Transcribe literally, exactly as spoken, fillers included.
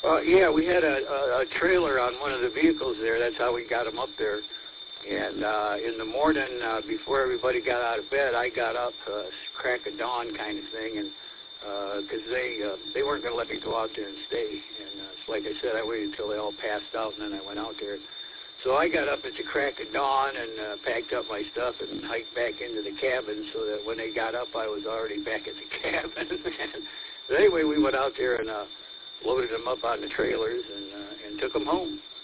Uh, yeah, we had a, a, a trailer on one of the vehicles there. That's how we got them up there. And uh, in the morning, uh, before everybody got out of bed, I got up, uh, crack of dawn kind of thing, and because uh, they uh, they weren't going to let me go out there and stay. And uh, so like I said, I waited until they all passed out, and then I went out there. So I got up at the crack of dawn and uh, packed up my stuff and hiked back into the cabin so that when they got up, I was already back at the cabin. But anyway, we went out there and uh, loaded them up on the trailers and uh, and took them home.